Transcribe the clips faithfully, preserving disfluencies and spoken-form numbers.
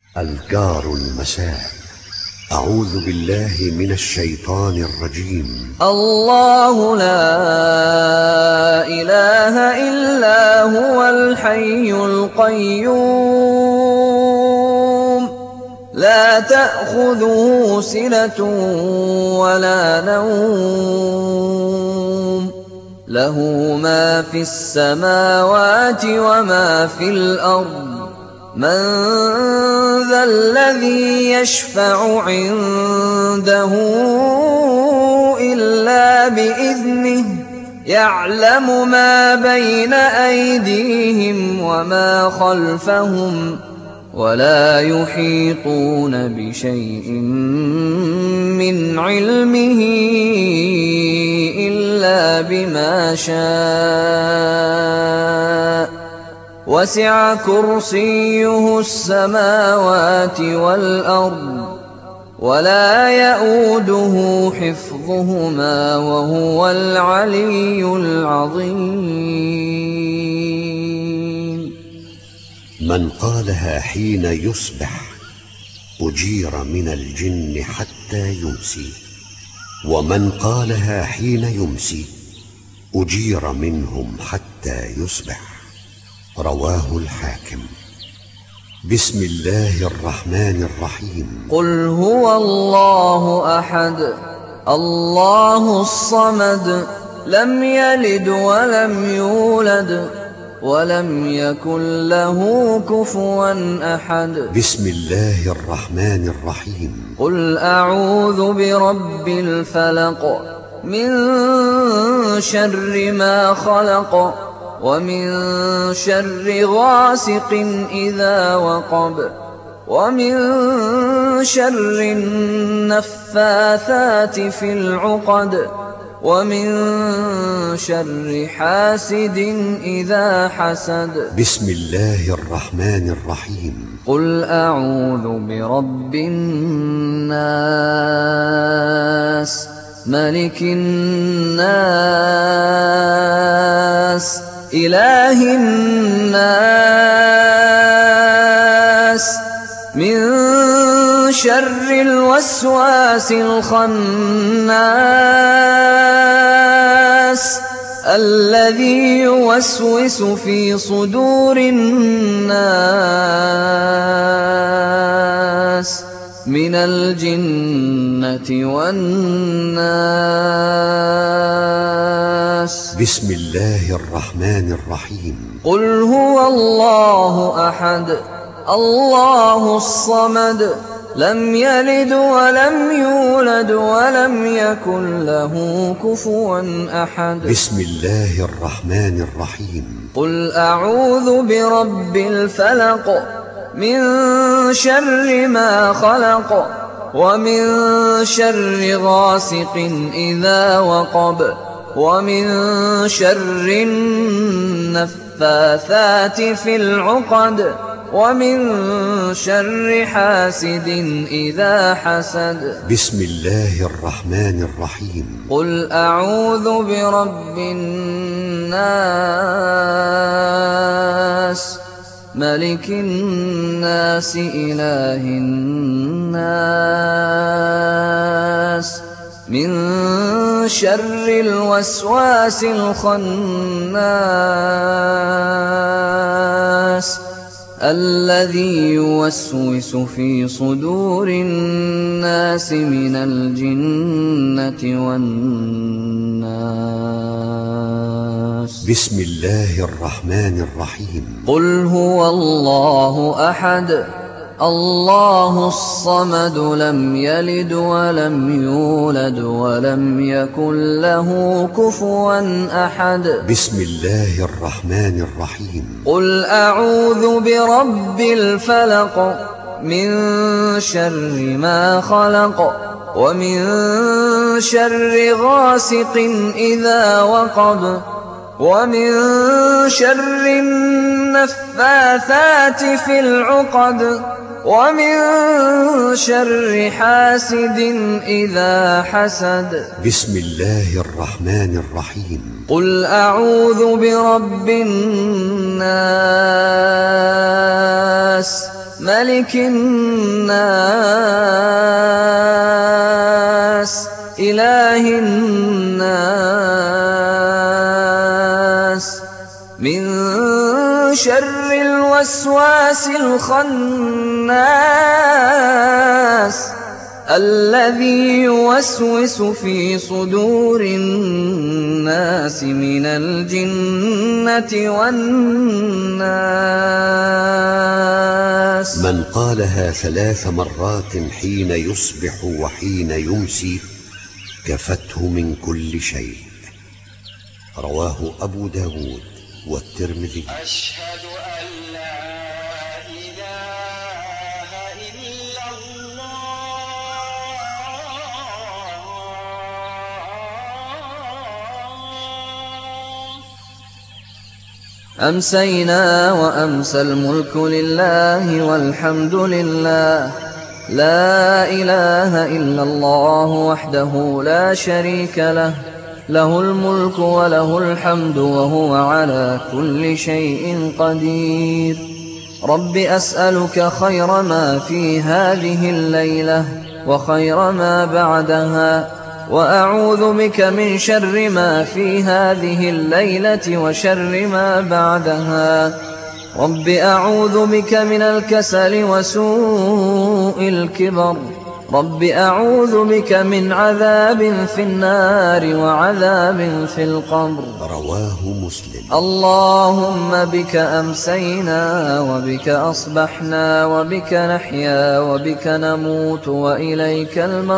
أذكار المساء. أعوذ بالله من الشيطان الرجيم. الله لا إله إلا هو الحي القيوم لا تأخذه سنة ولا نوم له ما في السماوات وما في الأرض من ذا الذي يشفع عنده إلا بإذنه يعلم ما بين أيديهم وما خلفهم ولا يحيطون بشيء من علمه إلا بما شاء وسع كرسيه السماوات والأرض ولا يئوده حفظهما وهو العلي العظيم. من قالها حين يصبح أجير من الجن حتى يمسي، ومن قالها حين يمسي أجير منهم حتى يصبح. رواه الحاكم. بسم الله الرحمن الرحيم. قل هو الله أحد الله الصمد لم يلد ولم يولد ولم يكن له كفوا أحد. بسم الله الرحمن الرحيم. قل أعوذ برب الفلق من شر ما خلق ومن شر غاسق إذا وقب ومن شر النفاثات في العقد ومن شر حاسد إذا حسد. بسم الله الرحمن الرحيم. قل أعوذ برب الناس ملك الناس إله الناس من شر الوسواس الخناس الذي يوسوس في صدور الناس من الجنة والناس. بسم الله الرحمن الرحيم. قل هو الله أحد الله الصمد لم يلد ولم يولد ولم يكن له كفوا أحد. بسم الله الرحمن الرحيم. قل أعوذ برب الفلق من شر ما خلق ومن شر غاسق إذا وقب ومن شر النفاثات في العقد ومن شر حاسد إذا حسد. بسم الله الرحمن الرحيم. قل أعوذ برب الناس ملك الناس إله الناس من شر الوسواس الخناس الذي يوسوس في صدور الناس من الجنة والناس. بسم الله الرحمن الرحيم. قل هو الله أحد الله الصمد لم يلد ولم يولد ولم يكن له كفوا أحد. بسم الله الرحمن الرحيم. قل أعوذ برب الفلق من شر ما خلق ومن شر غاسق إذا وقب ومن شر النفاثات في العقد ومن شر حاسد إذا حسد. بسم الله الرحمن الرحيم. قل أعوذ برب الناس ملك الناس إله الناس من شر الوسواس الخناس الذي يوسوس في صدور الناس من الجنة والناس. من قالها ثلاث مرات حين يصبح وحين يمسي كفته من كل شيء. رواه أبو داود والترمذي. أشهد أن لا إله إلا الله. أمسينا وأمسى الملك لله والحمد لله، لا إله إلا الله وحده لا شريك له، له الملك وله الحمد وهو على كل شيء قدير. رب أسألك خير ما في هذه الليلة وخير ما بعدها، وأعوذ بك من شر ما في هذه الليلة وشر ما بعدها. رب أعوذ بك من الكسل وسوء الكبر. رب أعوذ بك من عذاب في النار وعذاب في القبر. رواه مسلم. اللهم بك أمسينا وبك أصبحنا وبك نحيا وبك نموت وإليك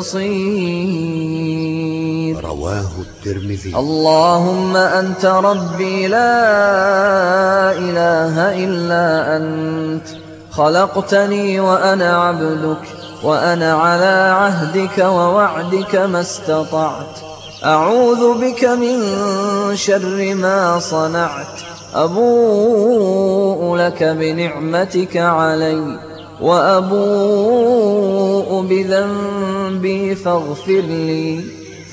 المصير. رواه الترمذي. اللهم أنت ربي لا إله إلا أنت، خلقتني وأنا عبدك، وأنا على عهدك ووعدك ما استطعت. أعوذ بك من شر ما صنعت. أبوء لك بنعمتك علي وأبوء بذنبي فاغفر لي،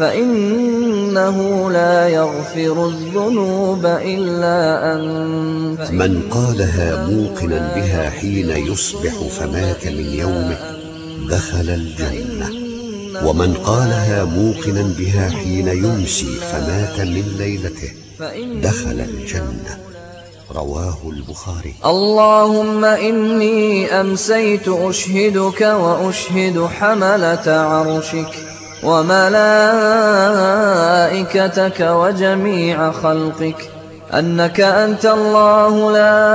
فإنه لا يغفر الذنوب إلا أنت. من قالها موقنا بها حين يصبح فمات من يومه دخل الجنة، ومن قالها موقنا بها حين يمسي فمات من ليلته دخل الجنة. رواه البخاري. اللهم إني أمسيت أشهدك وأشهد حملة عرشك وملائكتك وجميع خلقك أنك أنت الله لا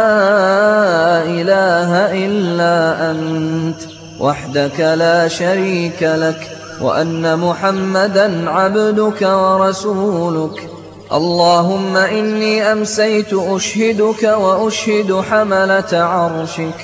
إله إلا أنت وحدك لا شريك لك، وأن محمدا عبدك ورسولك. اللهم إني أمسيت أشهدك وأشهد حملة عرشك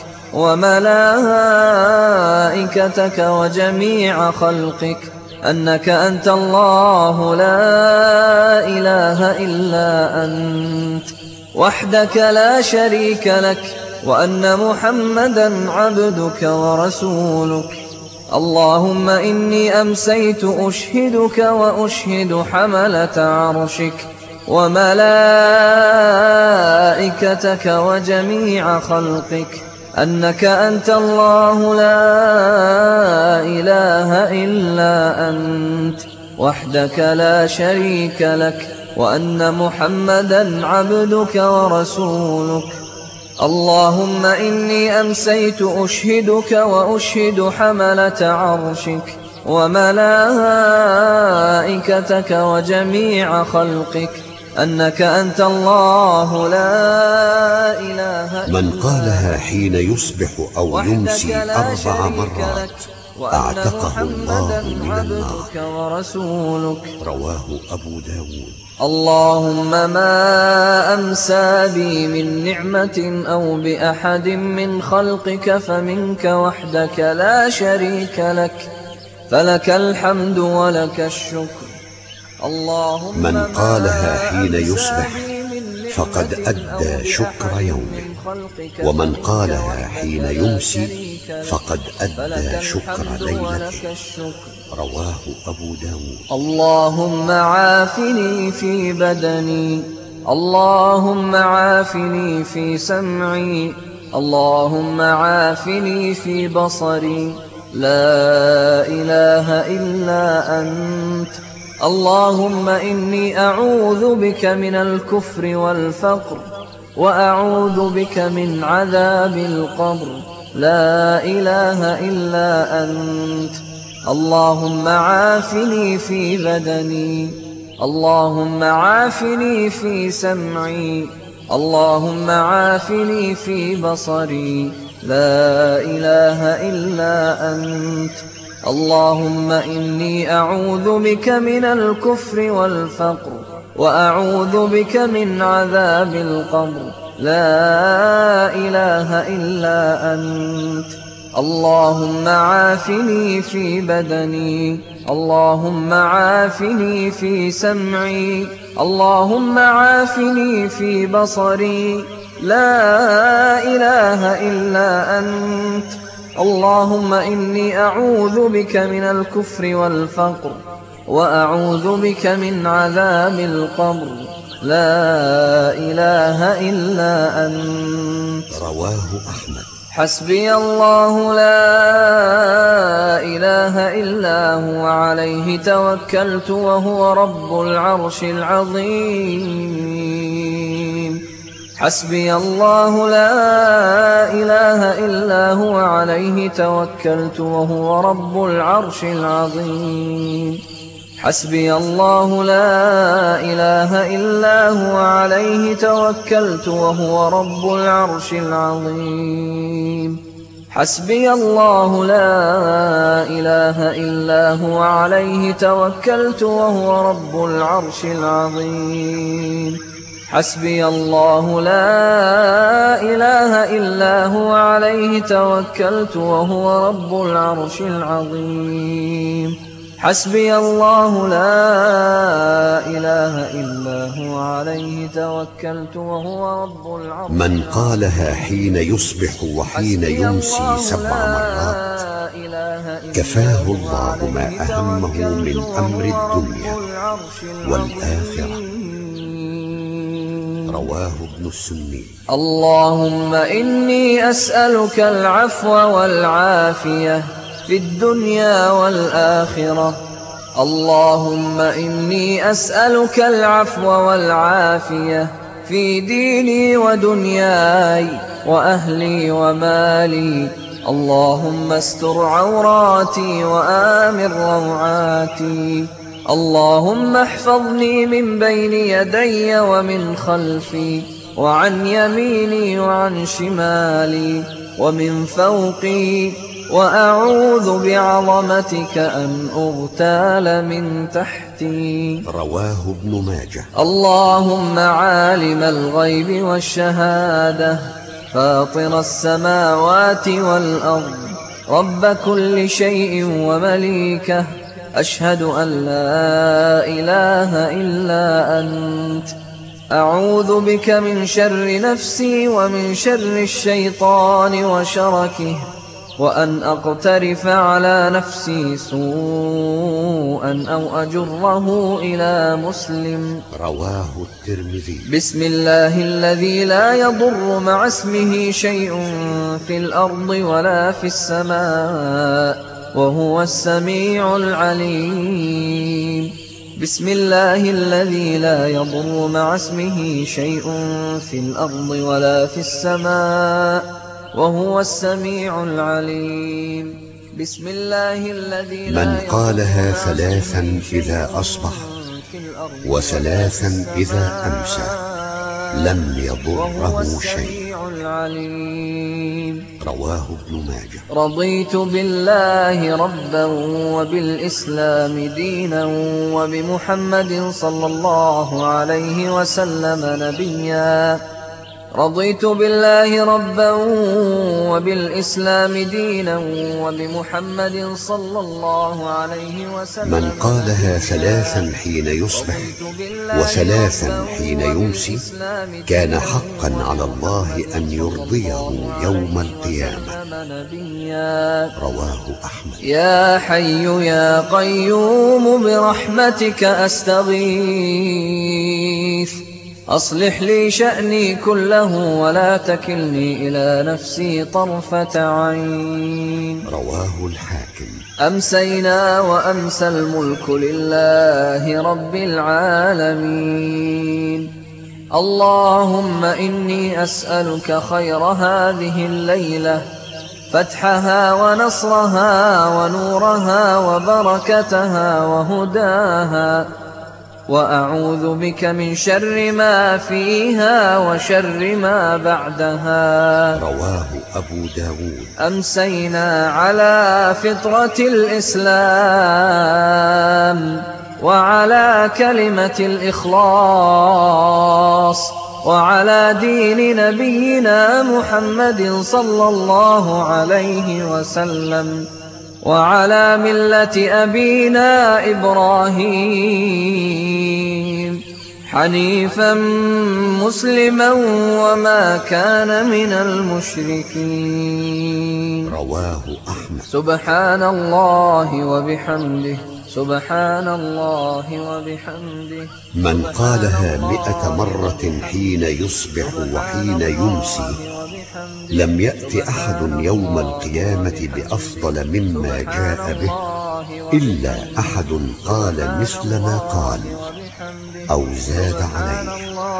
وملائكتك وجميع خلقك أنك أنت الله لا إله إلا أنت وحدك لا شريك لك، وأن محمدا عبدك ورسولك. اللهم إني أمسيت أشهدك وأشهد حملة عرشك وملائكتك وجميع خلقك أنك أنت الله لا إله إلا أنت وحدك لا شريك لك، وأن محمدا عبدك ورسولك. اللهم إني أمسيت أشهدك وأشهد حملة عرشك وملائكتك وجميع خلقك أنك أنت الله لا إله إلا من قالها حين يصبح أو يمسي أربع مرات أعتقه الله من النار. ورسولك. رواه أبو داود. اللهم ما أمسى بي من نعمة أو بأحد من خلقك فمنك وحدك لا شريك لك، فلك الحمد ولك الشكر. اللهم من قالها حين يصبح فقد أدى شكر يومه، ومن قالها حين يمسي فقد أدى شكر ليلته. رواه أبو داود. اللهم عافني في بدني، اللهم عافني في سمعي، اللهم عافني في بصري لا إله إلا أنت. اللهم إني أعوذ بك من الكفر والفقر وأعوذ بك من عذاب القبر لا إله إلا أنت. اللهم عافني في بدني، اللهم عافني في سمعي، اللهم عافني في بصري لا إله إلا أنت. اللهم إني أعوذ بك من الكفر والفقر وأعوذ بك من عذاب القبر لا إله إلا أنت. اللهم عافني في بدني، اللهم عافني في سمعي، اللهم عافني في بصري لا إله إلا أنت. اللهم إني أعوذ بك من الكفر والفقر وأعوذ بك من عذاب القبر لا إله إلا أنت. رواه أحمد. حسبي الله لا إله إلا هو عليه توكلت وهو رب العرش العظيم. حسبي الله لا إله إلا هو عليه توكلت وهو رب العرش العظيم. حسبي الله لا إله إلا هو عليه توكلت وهو رب العرش العظيم. حسبي الله لا إله إلا هو عليه توكلت وهو رب العرش العظيم. حسبي الله لا إله إلا هو عليه توكلت وهو رب العرش العظيم. حسبي الله لا إله إلا هو عليه توكلت وهو رب العرش. من قالها حين يصبح وحين يمسي سبع مرات كفاه الله ما أهمه من أمر الدنيا والآخرة. رواه ابن السني. اللهم إني أسألك العفو والعافية في الدنيا والآخرة. اللهم إني أسألك العفو والعافية في ديني ودنياي وأهلي ومالي. اللهم استر عوراتي وآمن روعاتي. اللهم احفظني من بين يدي ومن خلفي وعن يميني وعن شمالي ومن فوقي، وأعوذ بعظمتك أن أغتال من تحتي. رواه ابن ماجه. اللهم عالم الغيب والشهادة فاطر السماوات والأرض رب كل شيء ومليكه، أشهد أن لا إله إلا أنت. أعوذ بك من شر نفسي ومن شر الشيطان وشركه، وأن أقترف على نفسي سوءا أو أجره إلى مسلم. رواه الترمذي. بسم الله الذي لا يضر مع اسمه شيء في الأرض ولا في السماء وهو السميع العليم. بسم الله الذي لا يضر مع اسمه شيء في الأرض ولا في السماء وهو السميع العليم. بسم الله الذي لا من قالها ثلاثا إذا أصبح وثلاثا إذا أمسى لم يضره شيء. رواه ابن ماجه. رضيت بالله ربا وبالإسلام دينا وبمحمد صلى الله عليه وسلم نبيا. رضيت بالله ربا وبالإسلام دينا وبمحمد صلى الله عليه وسلم. من قالها ثلاثا حين يصبح وثلاثا حين يمسي كان حقا على الله أن يرضيه يوم القيامة. رواه أحمد. يا حي يا قيوم برحمتك أستغيث. أصلح لي شأني كله ولا تكلني إلى نفسي طرفة عين. رواه الحاكم. أمسينا وأمسى الملك لله رب العالمين. اللهم إني أسألك خير هذه الليلة، فتحها ونصرها ونورها وبركتها وهداها، وأعوذ بك من شر ما فيها وشر ما بعدها. رواه أبو داود. أمسينا على فطرة الإسلام وعلى كلمة الإخلاص وعلى دين نبينا محمد صلى الله عليه وسلم وعلى ملة أبينا إبراهيم حنيفا مسلما وما كان من المشركين. رواه أحمد. سبحان الله وبحمده سبحان الله وبحمده. من قالها مئة مرة حين يصبح وحين يمسي لم يأت أحد يوم القيامة بأفضل مما جاء به إلا أحد قال مثل ما قال أو زاد عليه.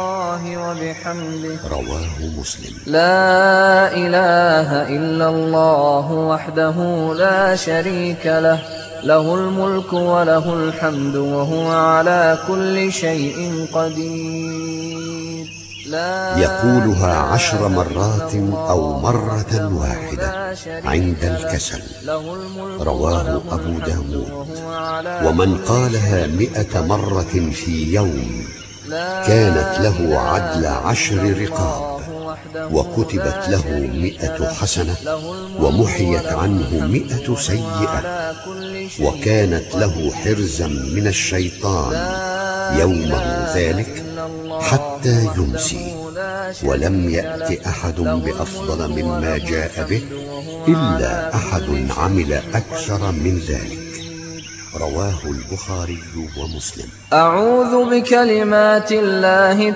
رواه مسلم. لا إله إلا الله وحده لا شريك له، له الملك وله الحمد وهو على كل شيء قدير. يقولها عشر مرات أو مرة واحدة عند الكسل. رواه أبو داود. ومن قالها مئة مرة في يوم كانت له عدل عشر رقاب، وكتبت له مئة حسنة ومحيت عنه مئة سيئة، وكانت له حرزا من الشيطان يومه ذلك حتى يمسي، ولم يأت أحد بأفضل مما جاء به إلا أحد عمل أكثر من ذلك. رواه البخاري ومسلم. أعوذ بكلمات الله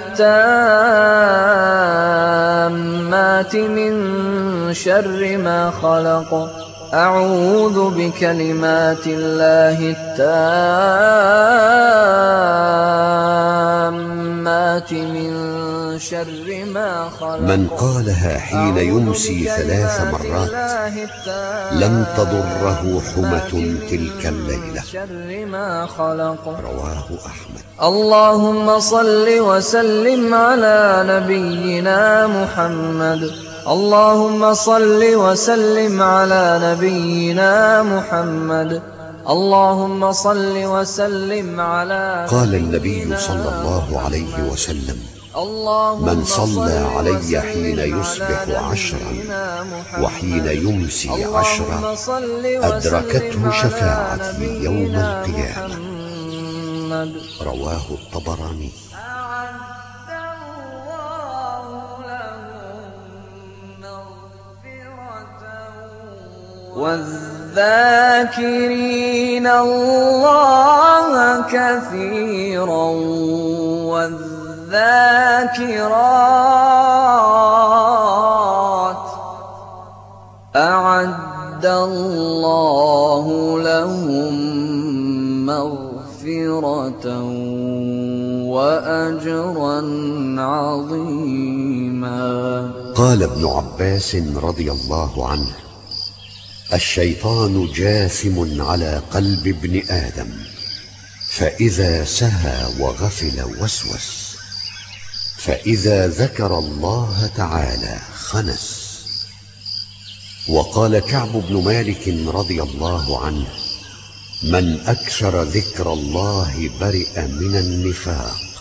التامات من شر ما خلق. أعوذ بكلمات الله التامات من شر ما خلق. من قالها حين يمسي ثلاث مرات لم تضره حمة تلك الليلة. رواه أحمد. اللهم صل وسلم على نبينا محمد. اللهم صل وسلم على نبينا محمد. اللهم صل وسلم على. قال النبي صلى الله عليه وسلم: من صلى علي حين يصبح عشرا وحين يمسي عشرا أدركته شفاعتي يوم القيامة. رواه الطبراني. والذاكرين الله كثيرا والذاكرات أعد الله لهم مغفرة وأجرا عظيما. قال ابن عباس رضي الله عنه: الشيطان جاثم على قلب ابن آدم، فإذا سهى وغفل وسوس، فإذا ذكر الله تعالى خنس. وقال كعب بن مالك رضي الله عنه: من أكثر ذكر الله برئ من النفاق.